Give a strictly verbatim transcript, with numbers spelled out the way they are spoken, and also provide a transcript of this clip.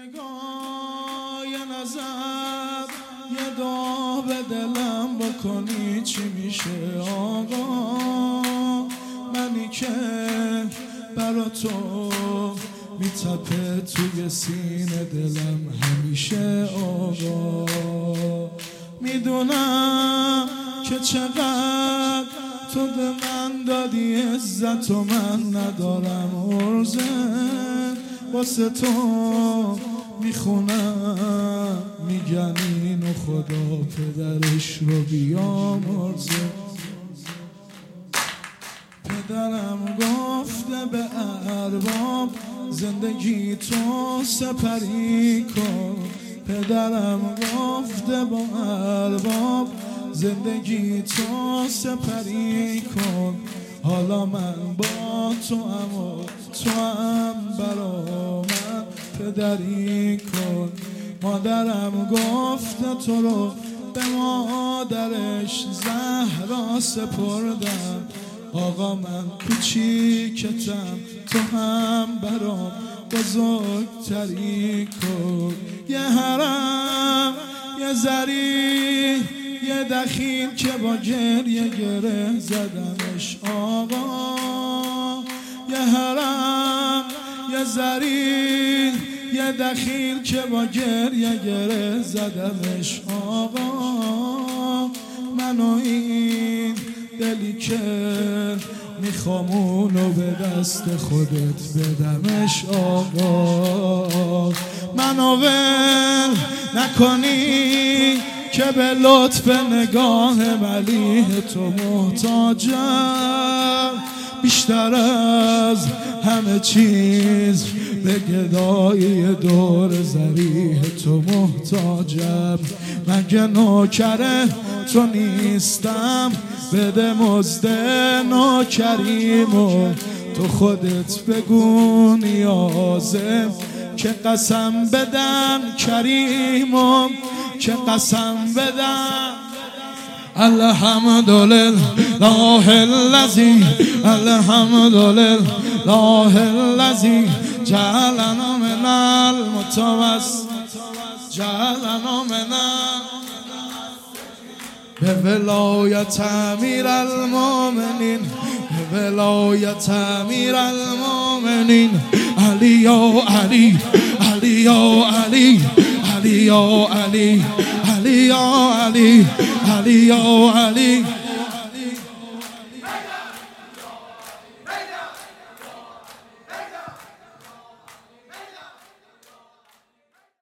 نگاه یه نظر یه دعا به دلم بکنی چی میشه آقا؟ منی که برا تو میتپه توی سینه دلم همیشه آقا. میدونم که چقدر تو به من دادی عزت و من ندارم عرضه، واسه تو میخونم میگن اینو خدا پدرش رو بیامرزه. پدرم گفته به ارباب زندگی تو سپری کن، پدرم گفته با ارباب زندگی تو سپری کن. حالا من با تو هم و تو هم برا من پدری کن. مادرم گفته تو رو به مادرش زهرا سپردم، آقا من کوچیکتم تو هم برام بزرگتری کن. یه حرم یه زری یه دخیل که با گریه گره زدمش آقا. یه حرم یه زری یه دخیل که با گریه گره زدمش آقا. منو این دلی که میخوام اونو به دست خودت بدمش آقا. منو ول نکنی که به لطف نگاه ملیح تو محتاجم، بیشتر از همه چیز به گدایی دور زریح تو محتاجم. مگه نوکر تو نیستم؟ بده مزد نوکریمو تو خودت بگو نیازم که قسم بدم کریمم، که قسم بدم. الحمدلله الذی الحمدلله الذی جعلنا من المتوسط جعلنا من به ولایت امیر المؤمنین به ولایت امیر المؤمنین علی یا علی علی یا علی علی یا علی علی یا علی علی یا علی